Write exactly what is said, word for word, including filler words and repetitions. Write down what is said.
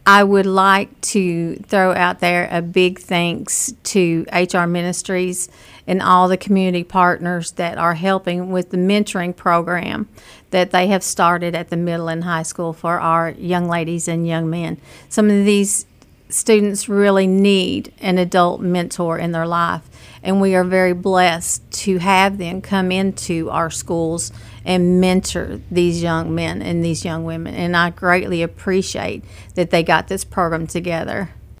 I would like to throw out there a big thanks to H R Ministries and all the community partners that are helping with the mentoring program that they have started at the middle and high school for our young ladies and young men. Some of these students really need an adult mentor in their life, and we are very blessed to have them come into our schools and mentor these young men and these young women. And I greatly appreciate that they got this program together.